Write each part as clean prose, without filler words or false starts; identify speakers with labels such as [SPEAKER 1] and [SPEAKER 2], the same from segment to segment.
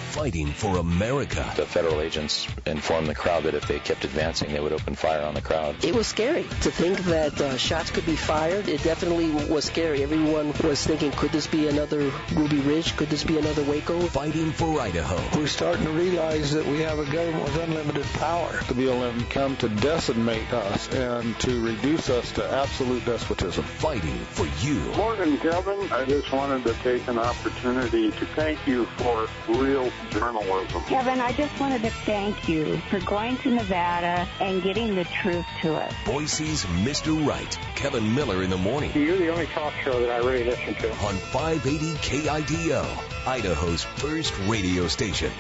[SPEAKER 1] fighting for America.
[SPEAKER 2] The federal agents informed the crowd that if they kept advancing, they would open fire on the crowd.
[SPEAKER 3] It was scary to think that shots could be fired. It definitely was scary. Everyone was thinking, could this be another Ruby Ridge? Could this be another Waco?
[SPEAKER 1] Fighting for Idaho.
[SPEAKER 4] We're starting to realize that we have a government with unlimited power.
[SPEAKER 5] The BLM come to decimate us and to reduce us to absolute despotism.
[SPEAKER 1] Fighting for you.
[SPEAKER 6] Morning, Kevin. I just wanted to take an opportunity to thank you for real journalism.
[SPEAKER 7] Kevin, I just wanted to thank you for going to Nevada and getting the truth to us.
[SPEAKER 1] Boise's Mr. Right. Kevin Miller in the morning.
[SPEAKER 6] You're the only talk show that I really listen to.
[SPEAKER 1] On 580 KIDO, Idaho's first radio station.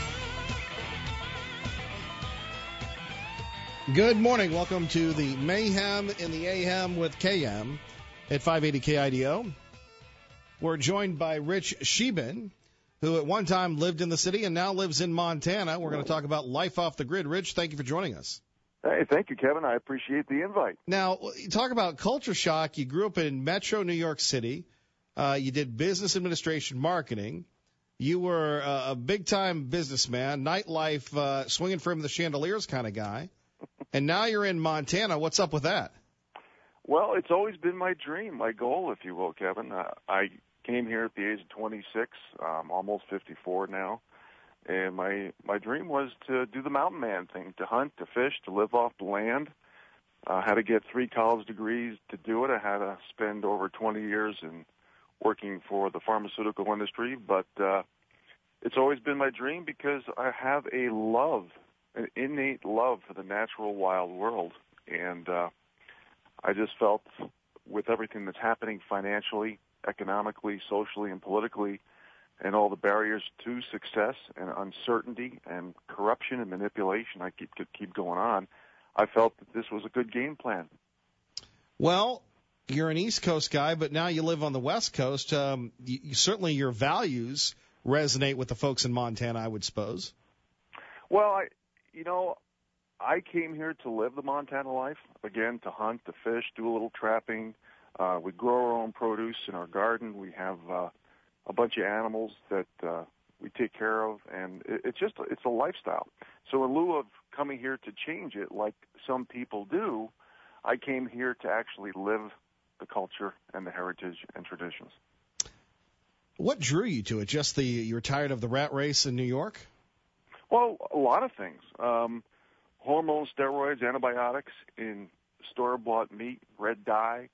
[SPEAKER 8] Good morning. Welcome to the Mayhem in the AM with KM at 580 KIDO. We're joined by Rich Sheben, who at one time lived in the city and now lives in Montana. We're going to talk about life off the grid. Rich, thank you for joining us.
[SPEAKER 9] Hey, thank you, Kevin. I appreciate the invite.
[SPEAKER 8] Now, you talk about culture shock. You grew up in Metro New York City. You did business administration marketing. You were a big-time businessman, nightlife, swinging from the chandeliers kind of guy. And now you're in Montana. What's up with that?
[SPEAKER 9] Well, it's always been my dream, my goal, if you will, Kevin. I came here at the age of 26, almost 54 now. And my dream was to do the mountain man thing, to hunt, to fish, to live off the land. I had to get 3 college degrees to do it. I had to spend over 20 years in working for the pharmaceutical industry. But it's always been my dream because I have an innate love for the natural wild world. And I just felt with everything that's happening financially, economically, socially, and politically, and all the barriers to success and uncertainty and corruption and manipulation I keep going on, I felt that this was a good game plan.
[SPEAKER 8] Well, you're an East Coast guy, but now you live on the West Coast. Certainly your values resonate with the folks in Montana, I would suppose.
[SPEAKER 9] Well, I came here to live the Montana life, again, to hunt, to fish, do a little trapping. We grow our own produce in our garden. We have a bunch of animals that we take care of, and it's a lifestyle. So in lieu of coming here to change it like some people do, I came here to actually live the culture and the heritage and traditions.
[SPEAKER 8] What drew you to it? Just you were tired of the rat race in New York?
[SPEAKER 9] Well, a lot of things. Hormones, steroids, antibiotics in store-bought meat, red dye,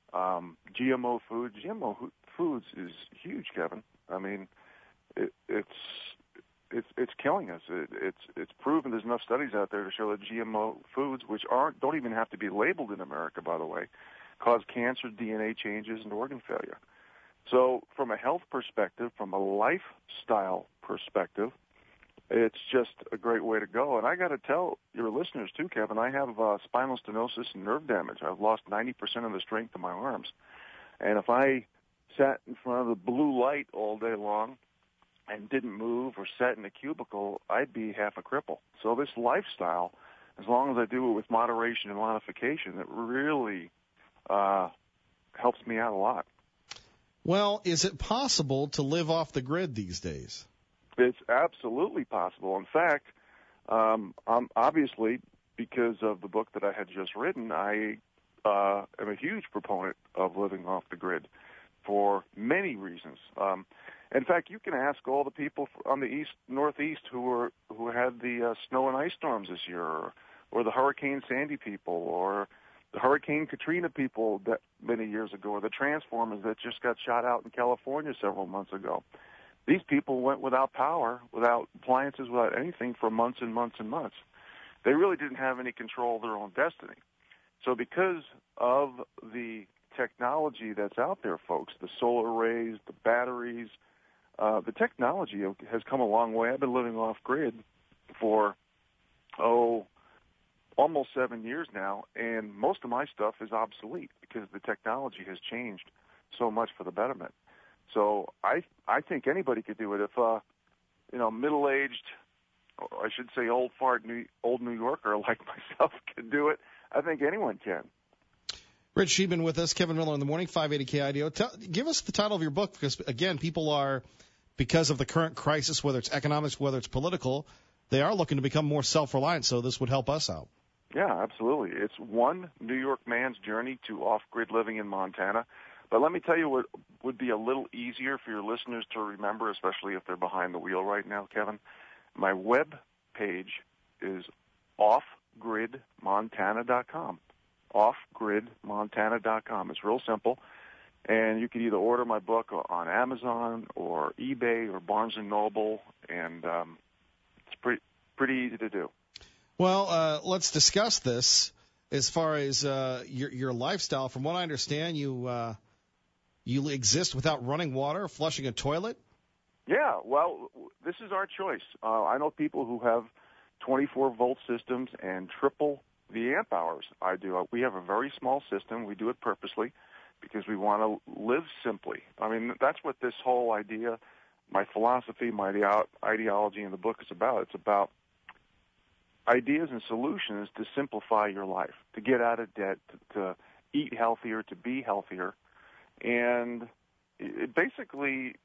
[SPEAKER 9] GMO foods. GMO foods is huge, Kevin. I mean, it's killing us. It's proven. There's enough studies out there to show that GMO foods, which don't even have to be labeled in America, by the way, cause cancer, DNA changes, and organ failure. So from a health perspective, from a lifestyle perspective, it's just a great way to go. And I got to tell your listeners, too, Kevin, I have spinal stenosis and nerve damage. I've lost 90% of the strength of my arms. And if I sat in front of the blue light all day long and didn't move or sat in a cubicle, I'd be half a cripple. So this lifestyle, as long as I do it with moderation and modification, it really helps me out a lot.
[SPEAKER 8] Well, is it possible to live off the grid these days?
[SPEAKER 9] It's absolutely possible. In fact, I'm obviously, because of the book that I had just written, I am a huge proponent of living off the grid for many reasons. In fact, you can ask all the people on the northeast who had the snow and ice storms this year, or the Hurricane Sandy people, or the Hurricane Katrina people that many years ago, or the transformers that just got shot out in California several months ago. These people went without power, without appliances, without anything for months and months and months. They really didn't have any control of their own destiny. So because of the technology that's out there, folks, the solar arrays, the batteries, the technology has come a long way. I've been living off-grid for, almost 7 years now, and most of my stuff is obsolete because the technology has changed so much for the betterment. So I think anybody could do it. If middle-aged, or I should say old New Yorker like myself could do it, I think anyone can.
[SPEAKER 8] Rich Sheben with us, Kevin Miller in the morning, 580 KIDO. Give us the title of your book, because again, people are because of the current crisis, whether it's economics, whether it's political, they are looking to become more self-reliant, so this would help us out.
[SPEAKER 9] Yeah, absolutely. It's one New York man's journey to off-grid living in Montana. But let me tell you what would be a little easier for your listeners to remember, especially if they're behind the wheel right now, Kevin. My web page is offgridmontana.com. Offgridmontana.com. It's real simple. And you can either order my book on Amazon or eBay or Barnes & Noble, and it's pretty easy to do.
[SPEAKER 8] Well, let's discuss this as far as your lifestyle. From what I understand, you exist without running water, flushing a toilet?
[SPEAKER 9] Yeah, well, this is our choice. I know people who have 24-volt systems and triple the amp hours I do. We have a very small system. We do it purposely because we want to live simply. I mean, that's what this whole idea, my philosophy, my ideology in the book is about. It's about ideas and solutions to simplify your life, to get out of debt, to eat healthier, to be healthier. And it basically,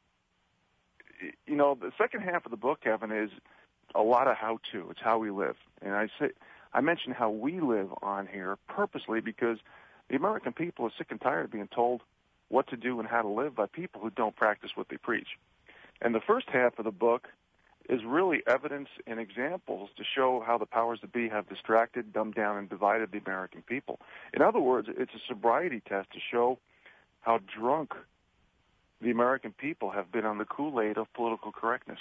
[SPEAKER 9] you know, the second half of the book, Kevin, is a lot of how-to. It's how we live. And I mention how we live on here purposely because the American people are sick and tired of being told what to do and how to live by people who don't practice what they preach. And the first half of the book is really evidence and examples to show how the powers that be have distracted, dumbed down, and divided the American people. In other words, it's a sobriety test to show how drunk the American people have been on the Kool-Aid of political correctness.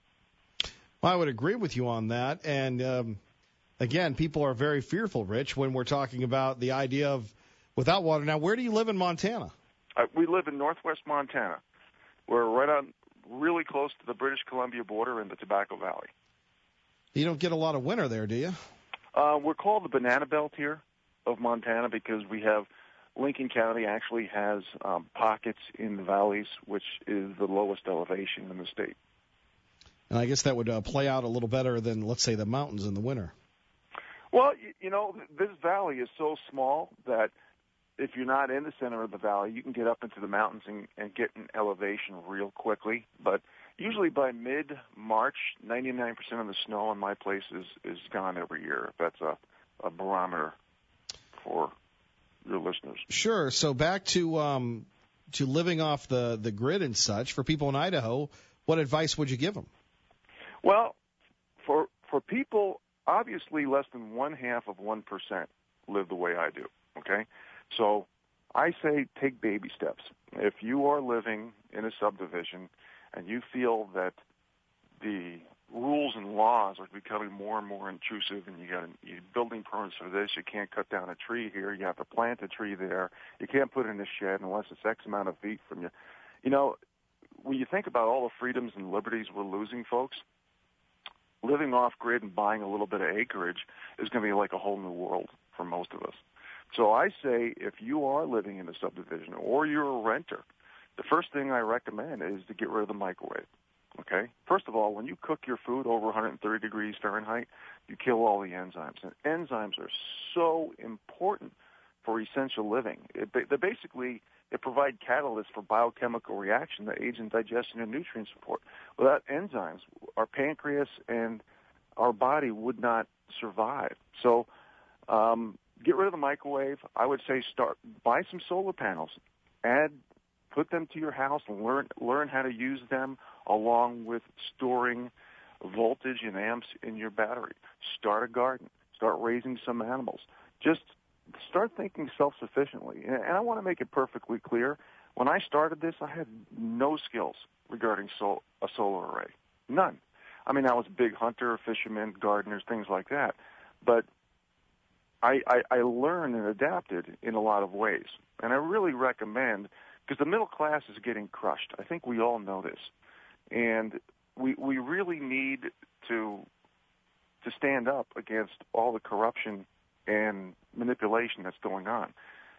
[SPEAKER 8] Well, I would agree with you on that. And, again, people are very fearful, Rich, when we're talking about the idea of without water. Now, where do you live in Montana?
[SPEAKER 9] We live in northwest Montana. We're right on really close to the British Columbia border in the Tobacco Valley.
[SPEAKER 8] You don't get a lot of winter there, do you?
[SPEAKER 9] We're called the Banana Belt here of Montana because we have Lincoln County actually has pockets in the valleys, which is the lowest elevation in the state.
[SPEAKER 8] And I guess that would play out a little better than, let's say, the mountains in the winter.
[SPEAKER 9] Well, you know, this valley is so small that if you're not in the center of the valley, you can get up into the mountains and get an elevation real quickly. But usually by mid-March, 99% of the snow in my place is gone every year. That's a barometer for your listeners.
[SPEAKER 8] Sure. So back to living off the grid and such, for people in Idaho, what advice would you give them?
[SPEAKER 9] Well, for people, obviously less than 0.5% live the way I do, okay? So I say take baby steps. If you are living in a subdivision and you feel that the rules and laws are becoming more and more intrusive and you're building permits for this, you can't cut down a tree here, you have to plant a tree there, you can't put it in a shed unless it's X amount of feet from you. You know, when you think about all the freedoms and liberties we're losing, folks, living off-grid and buying a little bit of acreage is going to be like a whole new world for most of us. So I say if you are living in a subdivision or you're a renter, the first thing I recommend is to get rid of the microwave, okay? First of all, when you cook your food over 130 degrees Fahrenheit, you kill all the enzymes. And enzymes are so important for essential living. They provide catalysts for biochemical reaction that aids in digestion and nutrient support. Without enzymes, our pancreas and our body would not survive. So get rid of the microwave. I would say buy some solar panels, put them to your house, and learn how to use them along with storing voltage and amps in your battery. Start a garden. Start raising some animals. Just start thinking self-sufficiently. And I want to make it perfectly clear. When I started this, I had no skills regarding a solar array. None. I mean, I was a big hunter, fisherman, gardener, things like that. But I learned and adapted in a lot of ways. And I really recommend, because the middle class is getting crushed. I think we all know this. And we really need to stand up against all the corruption and manipulation that's going on.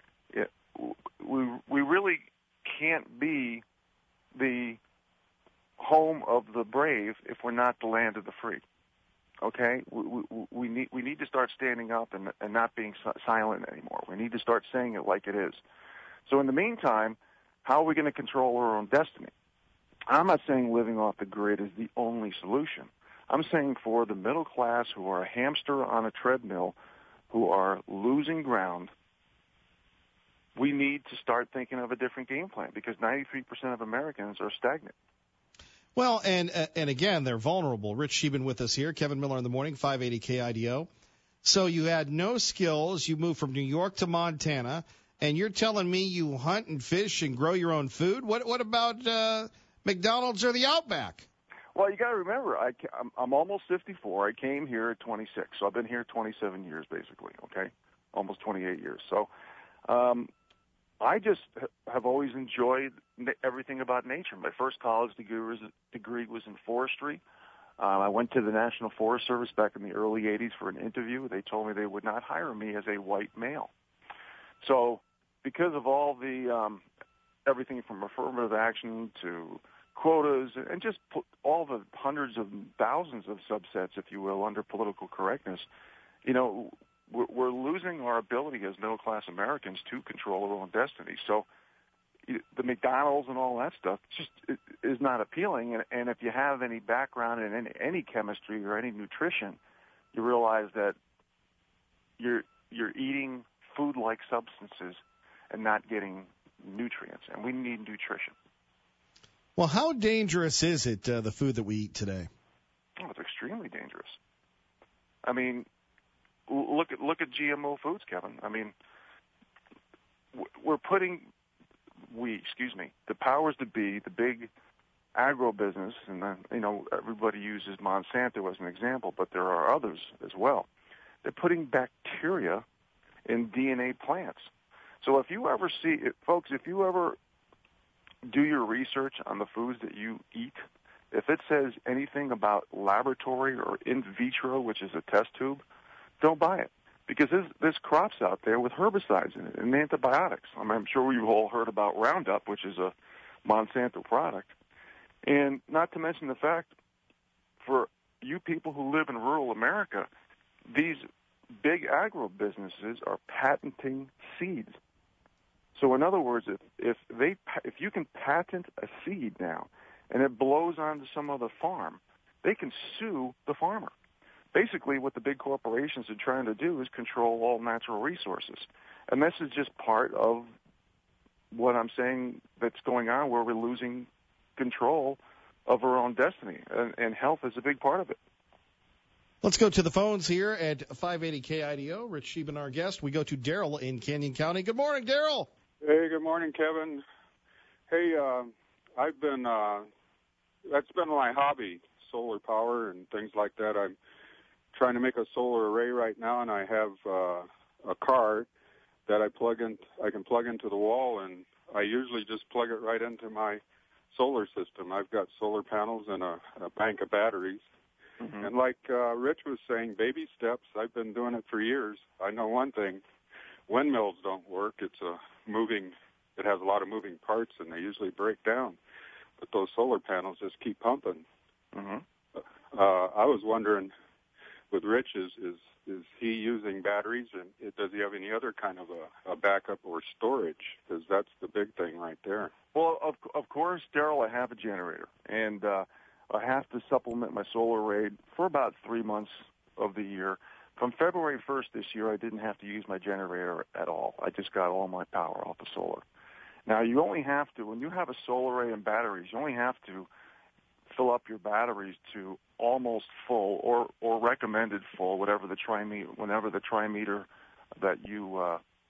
[SPEAKER 9] We really can't be the home of the brave if we're not the land of the free. Okay, we need to start standing up and not being silent anymore. We need to start saying it like it is. So in the meantime, how are we going to control our own destiny? I'm not saying living off the grid is the only solution. I'm saying for the middle class who are a hamster on a treadmill, who are losing ground, we need to start thinking of a different game plan because 93% of Americans are stagnant.
[SPEAKER 8] Well, and again, they're vulnerable. Rich Sheban with us here. Kevin Miller in the morning, 580 KIDO. So you had no skills. You moved from New York to Montana, and you're telling me you hunt and fish and grow your own food? What about McDonald's or the Outback?
[SPEAKER 9] Well, you got to remember, I'm almost 54. I came here at 26, so I've been here 27 years basically, okay? Almost 28 years. So I just have always enjoyed everything about nature. My first college degree was in forestry. I went to the National Forest Service back in the early 80s for an interview. They told me they would not hire me as a white male. So because of all the everything from affirmative action to quotas and just put all the hundreds of thousands of subsets, if you will, under political correctness, you know, we're losing our ability as middle-class Americans to control our own destiny. So the McDonald's and all that stuff just is not appealing. And if you have any background in any chemistry or any nutrition, you realize that you're eating food-like substances and not getting nutrients. And we need nutrition.
[SPEAKER 8] Well, how dangerous is it, the food that we eat today?
[SPEAKER 9] Oh, it's extremely dangerous. I mean, look at GMO foods, Kevin. I mean, the powers that be, the big agribusiness, and everybody uses Monsanto as an example, but there are others as well. They're putting bacteria in DNA plants. So if you ever do your research on the foods that you eat, if it says anything about laboratory or in vitro, which is a test tube, don't buy it. Because there's crops out there with herbicides in it and antibiotics. I'm sure you've all heard about Roundup, which is a Monsanto product. And not to mention the fact, for you people who live in rural America, these big agro-businesses are patenting seeds. So in other words, if you can patent a seed now and it blows onto some other farm, they can sue the farmer. Basically, what the big corporations are trying to do is control all natural resources. And this is just part of what I'm saying that's going on, where we're losing control of our own destiny. And health is a big part of it.
[SPEAKER 8] Let's go to the phones here at 580 KIDO. Rich Sheban, our guest. We go to Daryl in Canyon County. Good morning, Daryl.
[SPEAKER 10] Hey, good morning, Kevin. Hey, that's been my hobby, solar power and things like that. I'm trying to make a solar array right now, and I have a car that I can plug into the wall, and I usually just plug it right into my solar system. I've got solar panels and a bank of batteries. Mm-hmm. And like Rich was saying, baby steps. I've been doing it for years. I know one thing. Windmills don't work. It has a lot of moving parts, and they usually break down. But those solar panels just keep pumping. Mm-hmm. I was wondering, with Rich, is he using batteries, and does he have any other kind of a backup or storage? Because that's the big thing right there.
[SPEAKER 9] Well, of course, Daryl, I have a generator, and I have to supplement my solar array for about 3 months of the year. From February 1st this year, I didn't have to use my generator at all. I just got all my power off the solar. Now, you only have to, when you have a solar array and batteries, you only have to fill up your batteries to almost full or recommended full, whenever the trimeter that you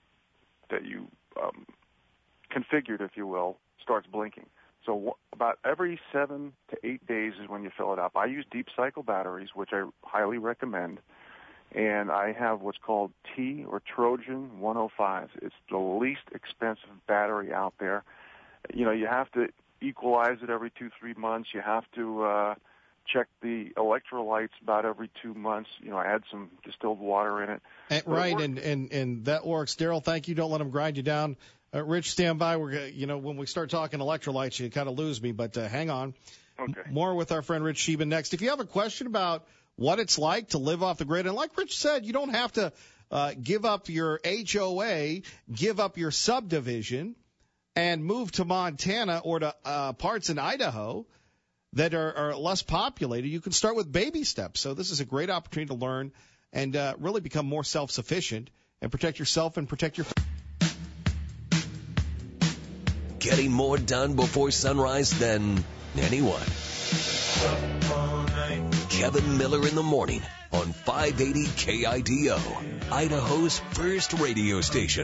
[SPEAKER 9] configured, if you will, starts blinking. So about every 7 to 8 days is when you fill it up. I use deep cycle batteries, which I highly recommend. And I have what's called T or Trojan 105. It's the least expensive battery out there. You know, you have to equalize it every 2-3 months. You have to check the electrolytes about every 2 months. You know, add some distilled water in it.
[SPEAKER 8] Right, and that works. Daryl, thank you. Don't let them grind you down. Rich, stand by. When we start talking electrolytes, you kind of lose me, but hang on.
[SPEAKER 9] Okay.
[SPEAKER 8] More with our friend Rich Sheban next. If you have a question about what it's like to live off the grid, and like Rich said, you don't have to give up your HOA, give up your subdivision. and move to Montana or to parts in Idaho that are less populated, you can start with baby steps. So this is a great opportunity to learn and really become more self-sufficient and protect yourself and protect your family.
[SPEAKER 1] Getting more done before sunrise than anyone. Kevin Miller in the morning on 580 KIDO, Idaho's first radio station.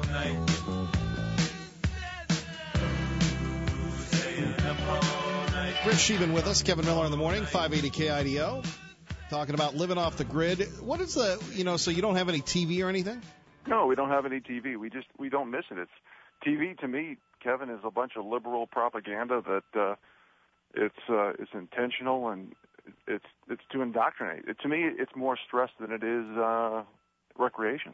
[SPEAKER 8] Rich Sheehan with us, Kevin Miller in the morning, 580 KIDO, talking about living off the grid. What is the, so you don't have any TV or anything?
[SPEAKER 9] No, we don't have any TV. We don't miss it. It's TV to me, Kevin, is a bunch of liberal propaganda that it's intentional and it's to indoctrinate. To me, it's more stress than it is recreation.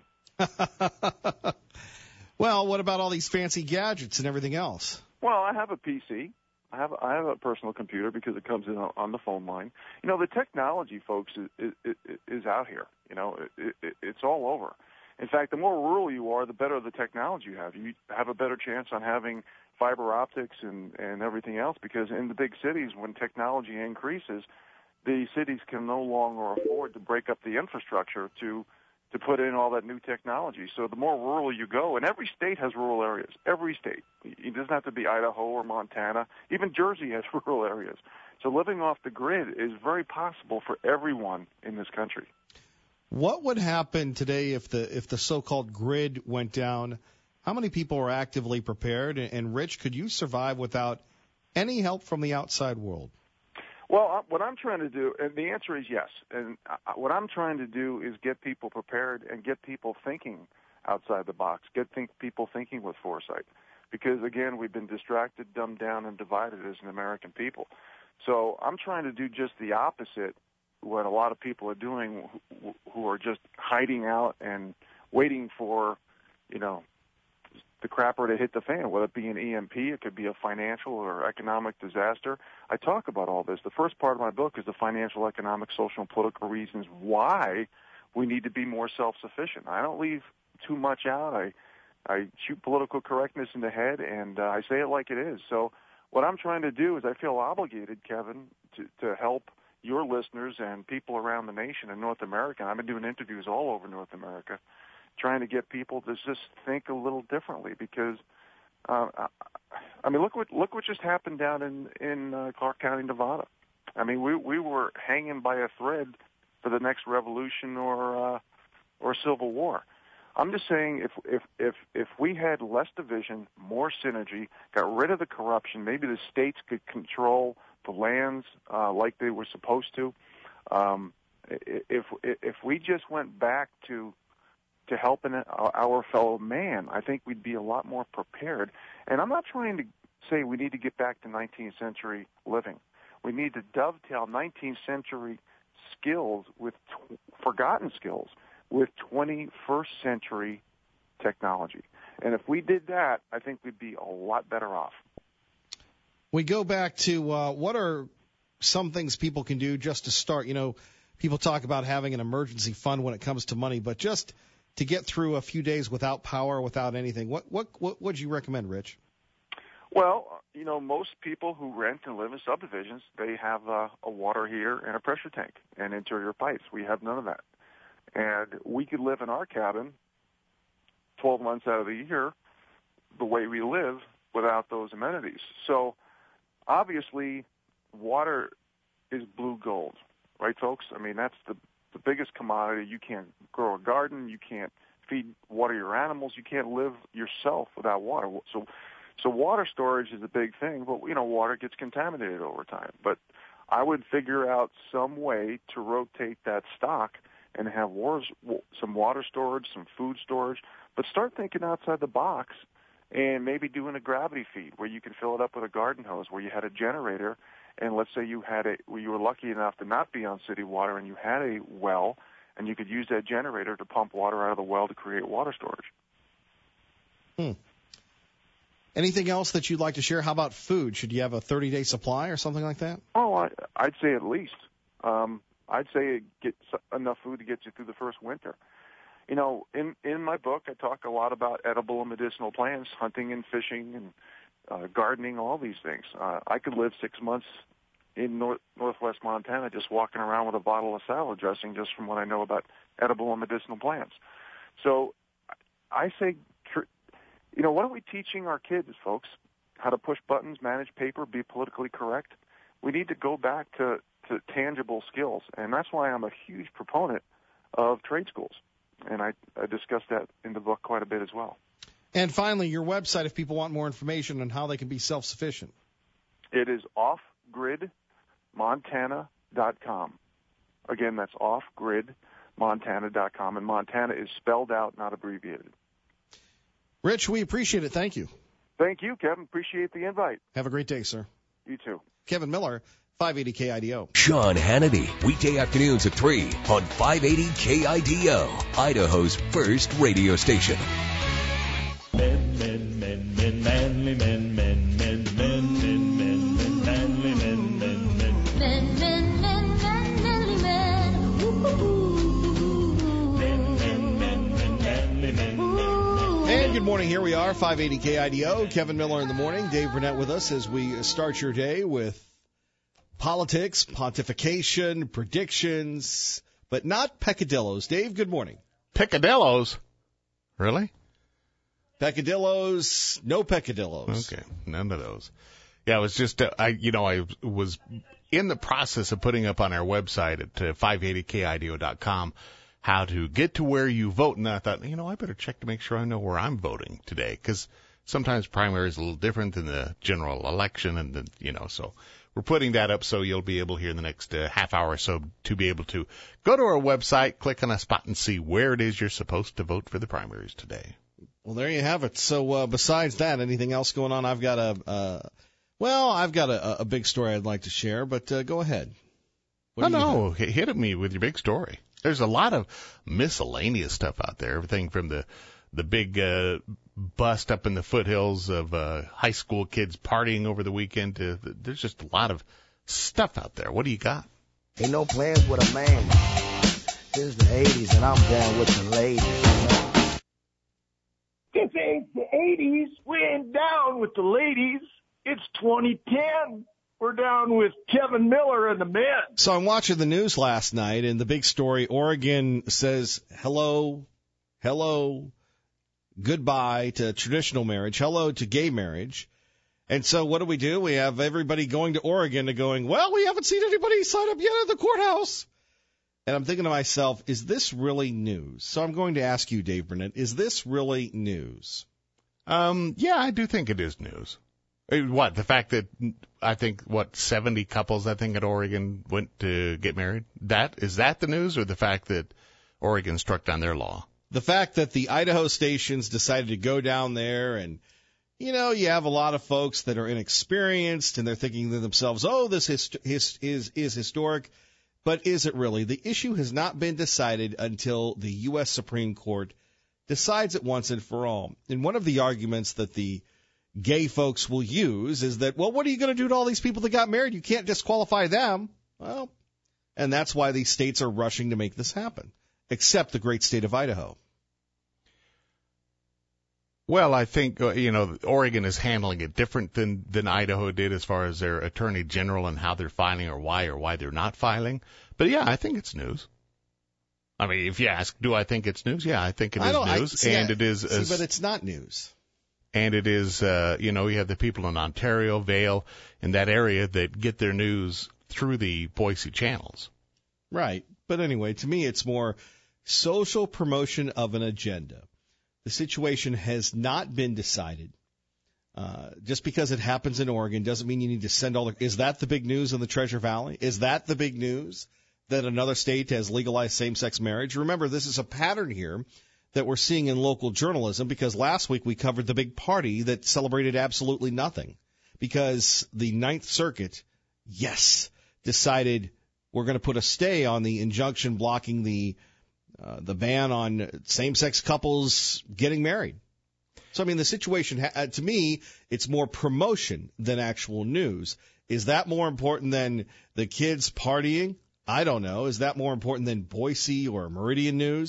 [SPEAKER 8] Well, what about all these fancy gadgets and everything else?
[SPEAKER 9] Well, I have a PC. I have a personal computer because it comes in on the phone line. The technology, folks, is out here. It's all over. In fact, the more rural you are, the better the technology you have. You have a better chance on having fiber optics and everything else, because in the big cities, when technology increases, the cities can no longer afford to break up the infrastructure to put in all that new technology. So the more rural you go, and every state has rural areas. Every state. It doesn't have to be Idaho or Montana. Even Jersey has rural areas. So living off the grid is very possible for everyone in this country.
[SPEAKER 8] What would happen today if the so-called grid went down? How many people are actively prepared? And Rich, could you survive without any help from the outside world?
[SPEAKER 9] Well, what I'm trying to do, and the answer is yes, and what I'm trying to do is get people prepared and get people thinking outside the box, people thinking with foresight. Because, again, we've been distracted, dumbed down, and divided as an American people. So I'm trying to do just the opposite, what a lot of people are doing who are just hiding out and waiting for, the crapper to hit the fan, whether it be an EMP, it could be a financial or economic disaster. I talk about all this. The first part of my book is the financial, economic, social, and political reasons why we need to be more self-sufficient. I don't leave too much out. I shoot political correctness in the head, and I say it like it is. So what I'm trying to do is I feel obligated, Kevin, to help your listeners and people around the nation in North America. I've been doing interviews all over North America, trying to get people to just think a little differently, because look what just happened down in Clark County, Nevada. We were hanging by a thread for the next revolution or civil war. I'm just saying, if we had less division, more synergy, got rid of the corruption, maybe the states could control the lands like they were supposed to. If we just went back to helping our fellow man, I think we'd be a lot more prepared. And I'm not trying to say we need to get back to 19th century living. We need to dovetail 19th century skills with forgotten skills with 21st century technology. And if we did that, I think we'd be a lot better off.
[SPEAKER 8] We go back to what are some things people can do just to start. People talk about having an emergency fund when it comes to money, but just to get through a few days without power, without anything, what would you recommend, Rich?
[SPEAKER 9] Well, most people who rent and live in subdivisions, they have a water heater and a pressure tank and interior pipes. We have none of that. And we could live in our cabin 12 months out of the year the way we live without those amenities. So, obviously, water is blue gold, right, folks? That's the biggest commodity. You can't grow a garden. You can't water your animals. You can't live yourself without water. So water storage is a big thing, but, water gets contaminated over time. But I would figure out some way to rotate that stock and have some water storage, some food storage, but start thinking outside the box and maybe doing a gravity feed where you can fill it up with a garden hose, where you had a generator, and let's say you were lucky enough to not be on city water and you had a well, and you could use that generator to pump water out of the well to create water storage.
[SPEAKER 8] Anything else that you'd like to share? How about food? Should you have a 30-day supply or something like that?
[SPEAKER 9] Oh, I'd say at least. I'd say get enough food to get you through the first winter. In my book, I talk a lot about edible and medicinal plants, hunting and fishing and gardening, all these things. I could live 6 months in northwest Montana just walking around with a bottle of salad dressing just from what I know about edible and medicinal plants. So I say, what are we teaching our kids, folks? How to push buttons, manage paper, be politically correct? We need to go back to tangible skills, and that's why I'm a huge proponent of trade schools. And I discuss that in the book quite a bit as well.
[SPEAKER 8] And finally, your website, if people want more information on how they can be self-sufficient.
[SPEAKER 9] It is offgridmontana.com. Again, that's offgridmontana.com, and Montana is spelled out, not abbreviated.
[SPEAKER 8] Rich, we appreciate it. Thank you.
[SPEAKER 9] Thank you, Kevin. Appreciate the invite.
[SPEAKER 8] Have a great day, sir.
[SPEAKER 9] You too.
[SPEAKER 8] Kevin Miller, 580 KIDO.
[SPEAKER 1] Sean Hannity, weekday afternoons at 3 on 580 KIDO, Idaho's first radio station.
[SPEAKER 11] Men, men, men, men, manly men, men, men, men, men, men, men, manly men, men, men, men, men, men, manly men, men, men, men, men, manly men.
[SPEAKER 8] And good morning. Here we are, 580 KIDO. Kevin Miller in the morning. Dave Burnett with us as we start your day with politics, pontification, predictions, but not peccadillos. Dave, good morning.
[SPEAKER 12] Peccadillos? Really?
[SPEAKER 8] Peccadillos, no peccadillos.
[SPEAKER 12] Okay, none of those. Yeah, it was just, I was in the process of putting up on our website at 580kido.com how to get to where you vote, and I thought, I better check to make sure I know where I'm voting today, because sometimes primary is a little different than the general election, and so we're putting that up so you'll be able here in the next half hour or so to be able to go to our website, click on a spot, and see where it is you're supposed to vote for the primaries today.
[SPEAKER 8] Well, there you have it. So besides that, anything else going on? I've got a big story I'd like to share, but go ahead.
[SPEAKER 12] Hit at me with your big story. There's a lot of miscellaneous stuff out there, everything from the big bust up in the foothills of high school kids partying over the weekend. There's just a lot of stuff out there. What do you got?
[SPEAKER 13] Ain't no plans with a man. This is the 80s, and I'm down with the ladies.
[SPEAKER 14] This ain't the 80s. We ain't down with the ladies. It's 2010. We're down with Kevin Miller and the men.
[SPEAKER 8] So I'm watching the news last night, and the big story, Oregon says hello, goodbye to traditional marriage, hello to gay marriage. And so what do? We have everybody going to Oregon and going, well, we haven't seen anybody sign up yet at the courthouse. And I'm thinking to myself, is this really news? So I'm going to ask you, Dave Burnett, is this really news?
[SPEAKER 12] Yeah, I do think it is news. What, the fact that 70 couples, at Oregon went to get married? Is that the news, or the fact that Oregon struck down their law?
[SPEAKER 8] The fact that the Idaho stations decided to go down there, and, you have a lot of folks that are inexperienced, and they're thinking to themselves, oh, this is historic. But is it really? The issue has not been decided until the U.S. Supreme Court decides it once and for all. And one of the arguments that the gay folks will use is that, well, what are you going to do to all these people that got married? You can't disqualify them. Well, and that's why these states are rushing to make this happen, except the great state of Idaho.
[SPEAKER 12] Well, I think, Oregon is handling it different than Idaho did as far as their attorney general and how they're filing or why they're not filing. But, yeah, I think it's news. I mean, if you ask, do I think it's news? Yeah, I think it is news. It is.
[SPEAKER 8] But it's not news.
[SPEAKER 12] And it is, you have the people in Ontario, Vail, in that area that get their news through the Boise channels.
[SPEAKER 8] Right. But anyway, to me, it's more social promotion of an agenda. The situation has not been decided. Just because it happens in Oregon doesn't mean you need to send all the... Is that the big news in the Treasure Valley? Is that the big news that another state has legalized same-sex marriage? Remember, this is a pattern here that we're seeing in local journalism, because last week we covered the big party that celebrated absolutely nothing because the Ninth Circuit, decided we're going to put a stay on the injunction blocking the ban on same-sex couples getting married. So, I mean, the situation, to me, it's more promotion than actual news. Is that more important than the kids partying? I don't know. Is that more important than Boise or Meridian news?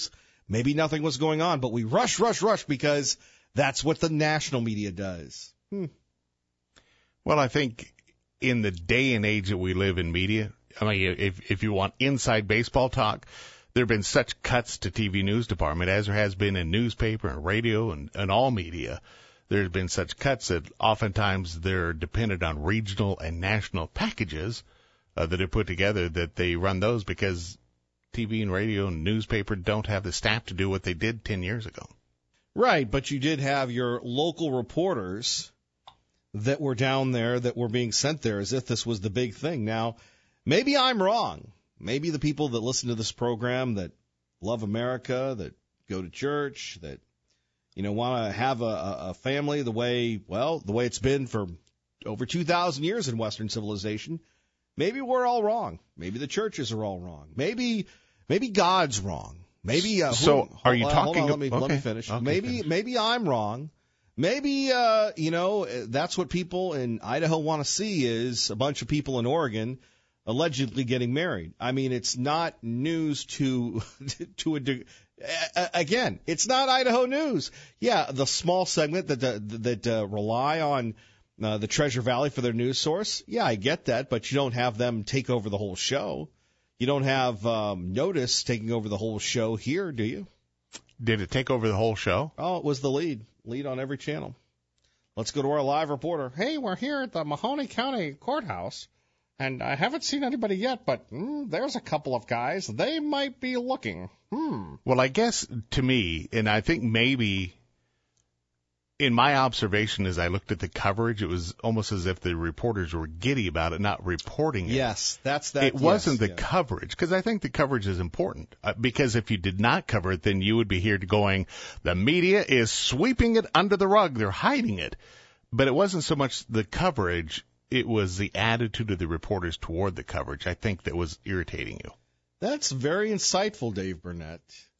[SPEAKER 8] maybe nothing was going on, but we rush because that's what the national media does.
[SPEAKER 12] Well, I think in the day and age that we live in media, I mean, if you want inside baseball talk, there have been such cuts to TV news department as there has been in newspaper and radio and all media. There's been such cuts that oftentimes they're dependent on regional and national packages that are put together, that they run those because TV and radio and newspaper don't have the staff to do what they did 10 years ago.
[SPEAKER 8] Right, but you did have your local reporters that were down there, that were being sent there as if this was the big thing. Now, maybe I'm wrong. Maybe the people that listen to this program, that love America, that go to church, that, want to have a family the way it's been for over 2,000 years in Western civilization, maybe we're all wrong. Maybe the churches are all wrong. Maybe God's wrong. Maybe.
[SPEAKER 12] Are you talking?
[SPEAKER 8] Let me finish.
[SPEAKER 12] Okay,
[SPEAKER 8] maybe I'm wrong. Maybe, that's what people in Idaho want to see, is a bunch of people in Oregon allegedly getting married. I mean, it's not news to again, it's not Idaho news. Yeah, the small segment that rely on the Treasure Valley for their news source. Yeah, I get that, but you don't have them take over the whole show. You don't have Notice taking over the whole show here, do you?
[SPEAKER 12] Did it take over the whole show?
[SPEAKER 8] Oh, it was the lead on every channel. Let's go to our live reporter. Hey, we're here at the Mahoney County Courthouse, and I haven't seen anybody yet, but there's a couple of guys. They might be looking.
[SPEAKER 12] Well, I guess to me, and I think maybe in my observation as I looked at the coverage, it was almost as if the reporters were giddy about it, not reporting it.
[SPEAKER 8] Yes, that's that.
[SPEAKER 12] It wasn't the coverage, because I think the coverage is important. Because if you did not cover it, then you would be here going, the media is sweeping it under the rug. They're hiding it. But it wasn't so much the coverage. It was the attitude of the reporters toward the coverage, I think, that was irritating you.
[SPEAKER 8] That's very insightful, Dave Burnett.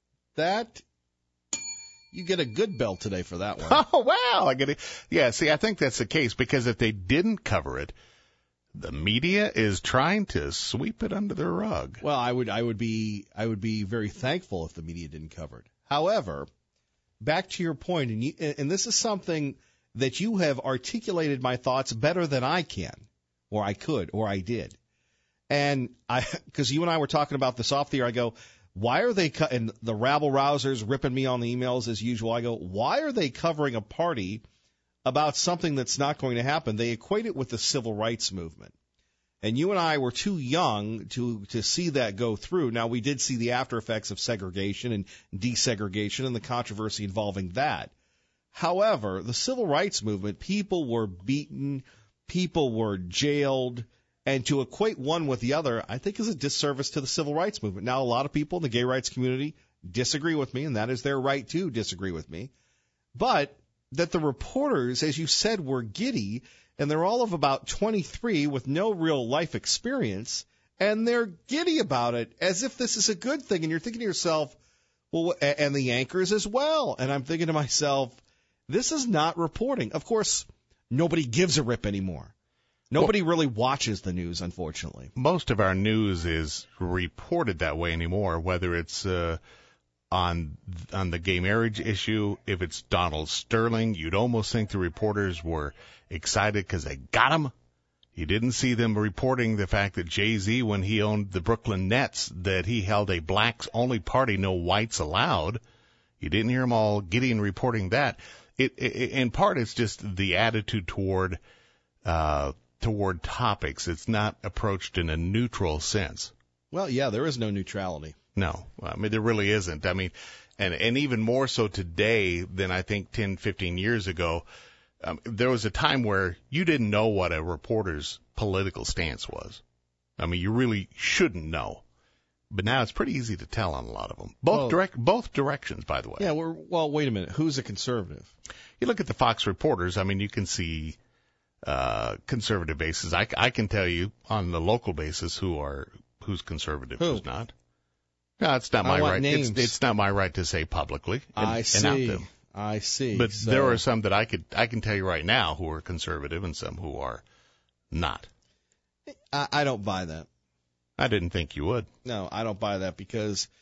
[SPEAKER 8] You get a good bell today for that one.
[SPEAKER 12] Oh, wow. I get it. Yeah, see, I think that's the case, because if they didn't cover it, the media is trying to sweep it under the rug.
[SPEAKER 8] Well, I would be very thankful if the media didn't cover it. However, back to your point, and this is something that you have articulated my thoughts better than I can, or I could, or I did. And because you and I were talking about this off the air, I go, why are they and the rabble-rousers ripping me on the emails as usual? I go, why are they covering a party about something that's not going to happen? They equate it with the civil rights movement. And you and I were too young to see that go through. Now, we did see the after effects of segregation and desegregation and the controversy involving that. However, the civil rights movement, people were beaten, people were jailed, and to equate one with the other, I think, is a disservice to the civil rights movement. Now, a lot of people in the gay rights community disagree with me, and that is their right to disagree with me. But that the reporters, as you said, were giddy, and they're all of about 23 with no real life experience, and they're giddy about it as if this is a good thing. And you're thinking to yourself, well, and the anchors as well. And I'm thinking to myself, this is not reporting. Of course, nobody gives a rip anymore. Nobody really watches the news, unfortunately.
[SPEAKER 12] Most of our news is reported that way anymore, whether it's on the gay marriage issue. If it's Donald Sterling, you'd almost think the reporters were excited because they got him. You didn't see them reporting the fact that Jay-Z, when he owned the Brooklyn Nets, that he held a blacks-only party, no whites allowed. You didn't hear them all giddy and reporting that. In part, it's just the attitude toward topics. It's not approached in a neutral sense.
[SPEAKER 8] Well, yeah, there is no neutrality.
[SPEAKER 12] No, I mean, there really isn't. I mean, and even more so today than I think 10, 15 years ago. There was a time where you didn't know what a reporter's political stance was. I mean, you really shouldn't know. But now it's pretty easy to tell on a lot of them. Both directions, by the way.
[SPEAKER 8] Yeah, well, wait a minute. Who's a conservative?
[SPEAKER 12] You look at the Fox reporters, I mean, you can see conservative bases. I can tell you on the local basis who's conservative, who's not. No, it's not my right. It's not my right to say publicly.
[SPEAKER 8] I see.
[SPEAKER 12] Out them.
[SPEAKER 8] I see.
[SPEAKER 12] But there are some that I can tell you right now who are conservative and some who are not.
[SPEAKER 8] I don't buy that.
[SPEAKER 12] I didn't think you would.
[SPEAKER 8] No, I don't buy that because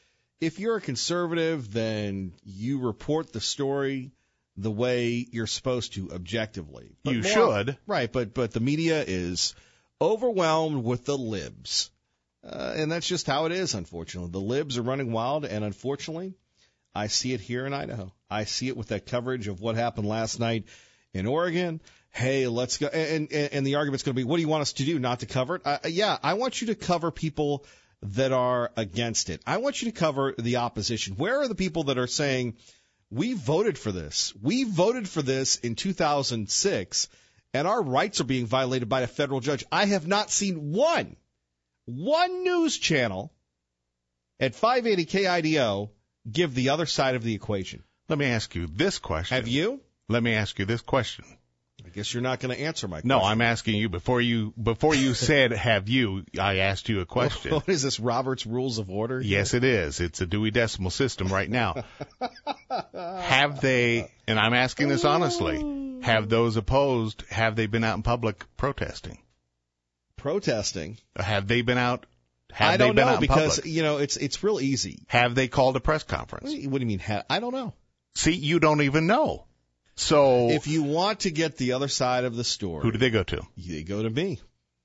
[SPEAKER 8] if you're a conservative, then you report the story the way you're supposed to objectively. But
[SPEAKER 12] you should.
[SPEAKER 8] Right, but the media is overwhelmed with the libs. And that's just how it is, unfortunately. The libs are running wild, and unfortunately, I see it here in Idaho. I see it with that coverage of what happened last night in Oregon. Hey, let's go. And the argument's going to be, what do you want us to do, not to cover it? Yeah, I want you to cover people that are against it. I want you to cover the opposition. Where are the people that are saying, we voted for this? We voted for this in 2006, and our rights are being violated by a federal judge. I have not seen one news channel at 580 KIDO give the other side of the equation.
[SPEAKER 12] Let me ask you this question.
[SPEAKER 8] Have you?
[SPEAKER 12] Let me ask you this question.
[SPEAKER 8] I guess you're not going to answer my question.
[SPEAKER 12] No, I'm asking you before you said have you, I asked you a question.
[SPEAKER 8] What is this, Robert's Rules of Order?
[SPEAKER 12] Yes, it is. It's a Dewey Decimal System right now. Have they, and I'm asking this honestly, have those opposed, have they been out in public protesting?
[SPEAKER 8] Protesting?
[SPEAKER 12] Have they been out?
[SPEAKER 8] I don't know, because, it's real easy.
[SPEAKER 12] Have they called a press conference?
[SPEAKER 8] What do you mean? I don't know.
[SPEAKER 12] See, you don't even know. So
[SPEAKER 8] if you want to get the other side of the story,
[SPEAKER 12] who do they go to?
[SPEAKER 8] They go to me.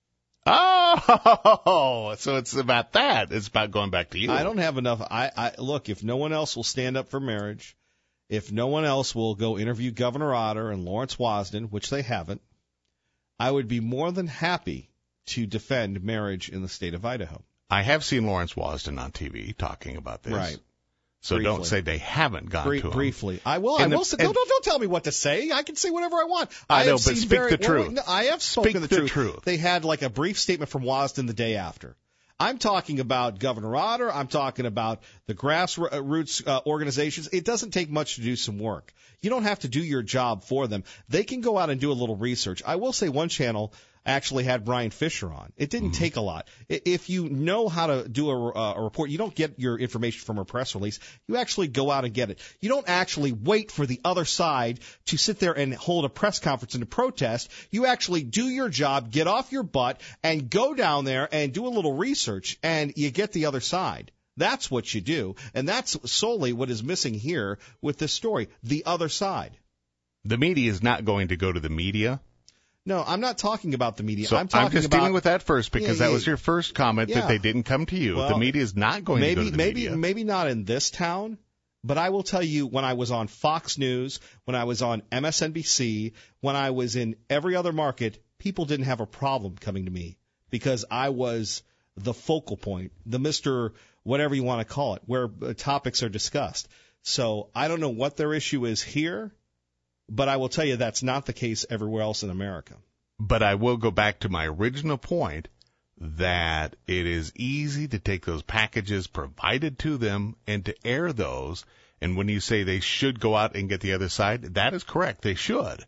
[SPEAKER 12] Oh, so it's about that. It's about going back to you.
[SPEAKER 8] I don't have enough. Look, if no one else will stand up for marriage, if no one else will go interview Governor Otter and Lawrence Wasden, which they haven't, I would be more than happy to defend marriage in the state of Idaho.
[SPEAKER 12] I have seen Lawrence Wasden on TV talking about this.
[SPEAKER 8] Right.
[SPEAKER 12] So
[SPEAKER 8] briefly.
[SPEAKER 12] Don't say they haven't gone to him.
[SPEAKER 8] Briefly. I will say, don't tell me what to say. I can say whatever I want. I
[SPEAKER 12] know, but speak the truth.
[SPEAKER 8] I have spoken the truth. They had like a brief statement from Wasden the day after. I'm talking about Governor Otter. I'm talking about the grassroots organizations. It doesn't take much to do some work. You don't have to do your job for them. They can go out and do a little research. I will say one channel actually had Brian Fisher on. It didn't take a lot. If you know how to do a report, you don't get your information from a press release. You actually go out and get it. You don't actually wait for the other side to sit there and hold a press conference and to protest. You actually do your job, get off your butt, and go down there and do a little research, and you get the other side. That's what you do, and that's solely what is missing here with this story, the other side.
[SPEAKER 12] The media is not going to go to the media.
[SPEAKER 8] No, I'm not talking about the media.
[SPEAKER 12] So
[SPEAKER 8] I'm talking
[SPEAKER 12] just dealing with that first because that was your first comment that they didn't come to you.
[SPEAKER 8] Well,
[SPEAKER 12] the media is not going to go to the media.
[SPEAKER 8] Maybe not in this town, but I will tell you when I was on Fox News, when I was on MSNBC, when I was in every other market, people didn't have a problem coming to me because I was the focal point, the Mr. whatever you want to call it, where topics are discussed. So I don't know what their issue is here. But I will tell you that's not the case everywhere else in America.
[SPEAKER 12] But I will go back to my original point that it is easy to take those packages provided to them and to air those. And when you say they should go out and get the other side, that is correct. They should.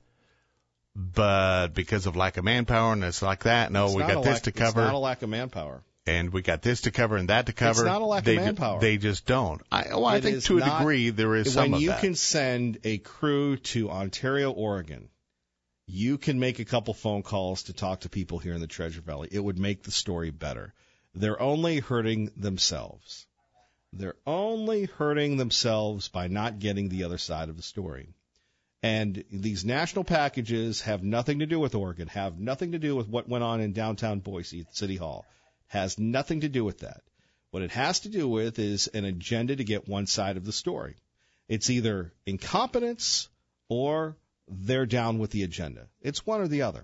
[SPEAKER 12] But because of lack of manpower and it's like that, no, we got this to cover.
[SPEAKER 8] It's not a lack of manpower.
[SPEAKER 12] And we got this to cover and that to cover.
[SPEAKER 8] It's not a lack of manpower.
[SPEAKER 12] They just don't. I think to a degree there is some of that.
[SPEAKER 8] When you can send a crew to Ontario, Oregon, you can make a couple phone calls to talk to people here in the Treasure Valley. It would make the story better. They're only hurting themselves. They're only hurting themselves by not getting the other side of the story. And these national packages have nothing to do with Oregon, have nothing to do with what went on in downtown Boise at City Hall. Has nothing to do with that. What it has to do with is an agenda to get one side of the story. It's either incompetence or they're down with the agenda. It's one or the other.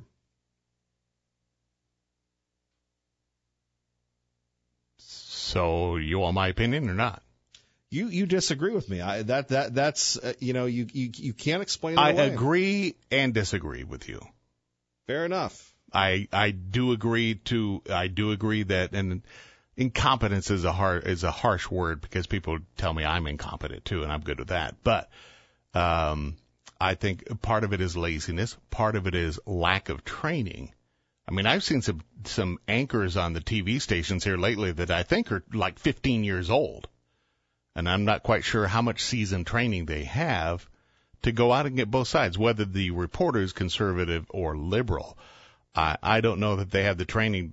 [SPEAKER 12] So you want my opinion or not?
[SPEAKER 8] You disagree with me. That's you can't explain it away.
[SPEAKER 12] I agree and disagree with you.
[SPEAKER 8] Fair enough.
[SPEAKER 12] I do agree that and incompetence is a harsh word because people tell me I'm incompetent too, and I'm good with that. But I think part of it is laziness, part of it is lack of training. I mean, I've seen some anchors on the TV stations here lately that I think are like 15 years old, and I'm not quite sure how much seasoned training they have to go out and get both sides, whether the reporter is conservative or liberal. I don't know that they have the training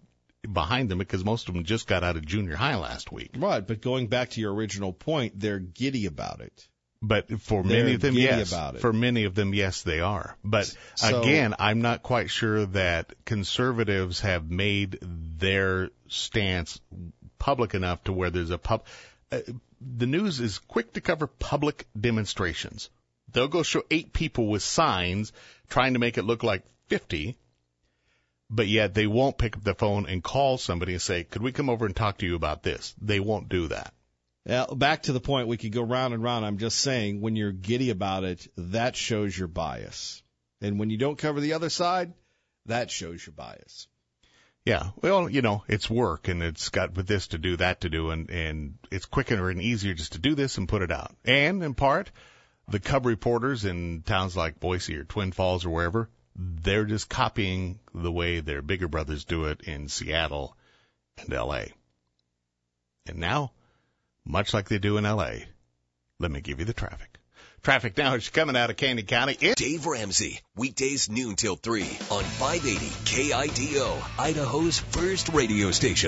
[SPEAKER 12] behind them because most of them just got out of junior high last week.
[SPEAKER 8] Right, but going back to your original point, they're giddy about it.
[SPEAKER 12] But for many of them, yes. For many of them, yes, they are. But again, I'm not quite sure that conservatives have made their stance public enough to where there's the news is quick to cover public demonstrations. They'll go show 8 people with signs trying to make it look like 50, but yet they won't pick up the phone and call somebody and say, could we come over and talk to you about this? They won't do that.
[SPEAKER 8] Back to the point, we could go round and round. I'm just saying, when you're giddy about it, that shows your bias. And when you don't cover the other side, that shows your bias.
[SPEAKER 12] Yeah, well, it's work, and it's got with this to do, that to do, and it's quicker and easier just to do this and put it out. And, in part, the cub reporters in towns like Boise or Twin Falls or wherever, they're just copying the way their bigger brothers do it in Seattle and L.A. And now, much like they do in L.A., let me give you the traffic. Traffic now is coming out of Canyon County.
[SPEAKER 1] Dave Ramsey, weekdays noon till 3 on 580 KIDO, Idaho's first radio station.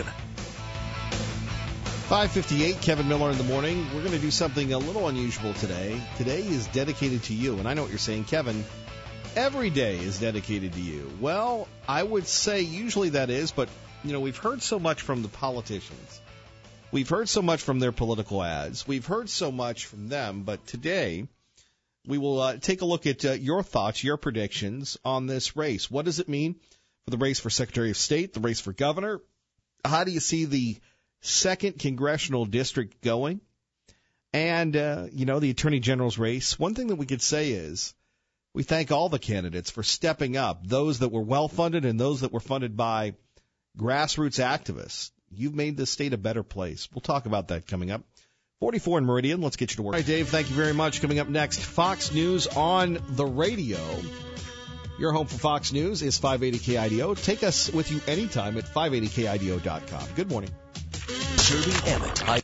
[SPEAKER 8] 5:58, Kevin Miller in the morning. We're going to do something a little unusual today. Today is dedicated to you, and I know what you're saying, Kevin. Every day is dedicated to you. Well, I would say usually that is, but, we've heard so much from the politicians. We've heard so much from their political ads. We've heard so much from them, but today we will take a look at your thoughts, your predictions on this race. What does it mean for the race for Secretary of State, the race for governor? How do you see the 2nd Congressional District going? And, the Attorney General's race. One thing that we could say is we thank all the candidates for stepping up, those that were well-funded and those that were funded by grassroots activists. You've made this state a better place. We'll talk about that coming up. 44 in Meridian. Let's get you to work. All right, Dave, thank you very much. Coming up next, Fox News on the radio. Your home for Fox News is 580 KIDO. Take us with you anytime at 580KIDO.com. Good morning.
[SPEAKER 1] Serving Emmett.